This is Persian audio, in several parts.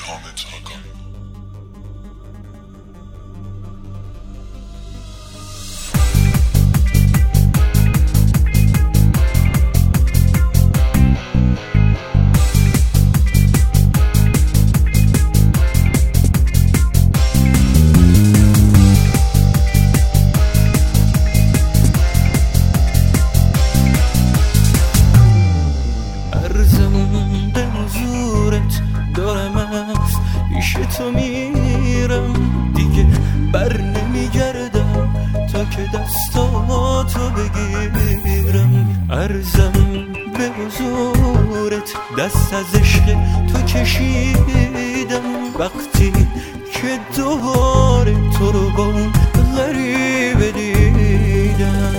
تو میرم دیگه بر نمیگردم تا که دستاتو بگیرم. عرضم به حضورت دست از عشق تو کشیدم وقتی که دوباره تو رو با اون غریبه دیدم.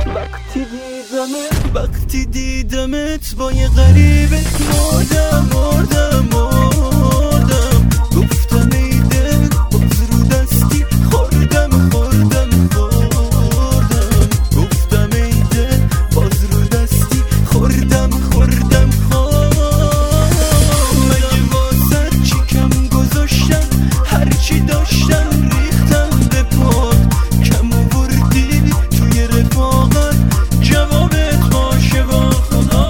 وقتی دیدمت با یه غریبه مردم گفتم ای دل باز رو دستی خوردم گفتم ای دل باز رو دستی خوردم مگه واسه چی کم گذاشتم هرچی داشتم ریختم به پات کم آوردی توی رفاقت جوابت باشه با خدا.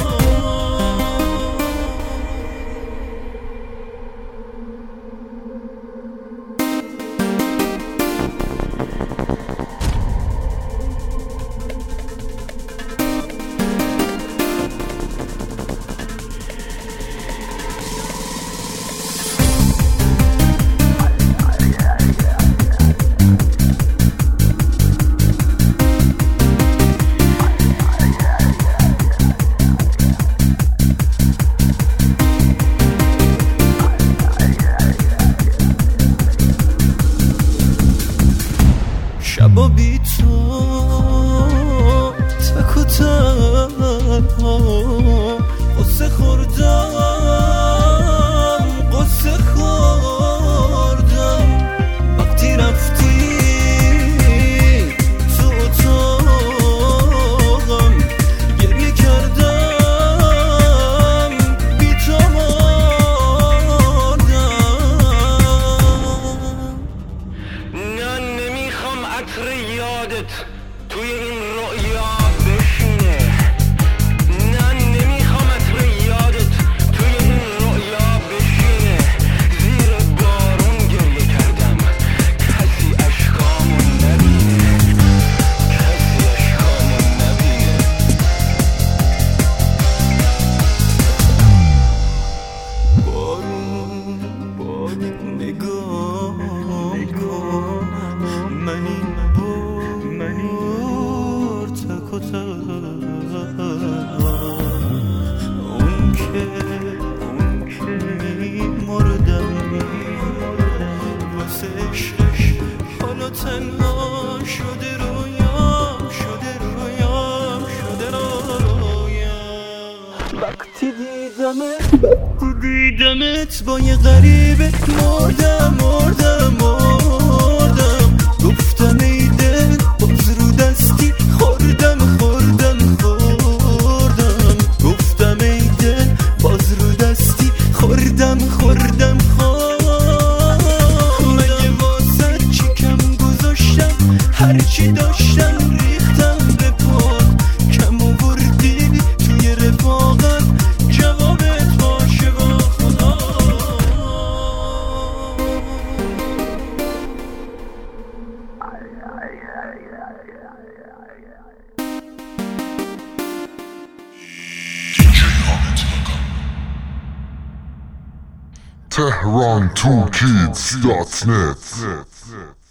شبا بی تو تک و تنها قصه خوردم وقتی رفتی تو اتاقم گریه کردم بی تو مردم. عطر یادت توی این رؤیا بشینه. نه نمیخوام عطر یادت توی این رؤیا بشینه. زیر بارون گریه کردم کسی اشکامو نبینه. بارون نگاه من این بار تک و اون که میمردم واسه عشقش حالا تنها شده رویام وقتی دیدمت با یه غریبه مردم گفتم ای دل باز رو دستی خوردم گفتم ای دل باز رو دستی خوردم مگه واسه چی کم گذاشتم هرچی داشتم ریختم به پات کم آوردی توی رفاقت جوابت باشه با خدا. Tehran2kids.net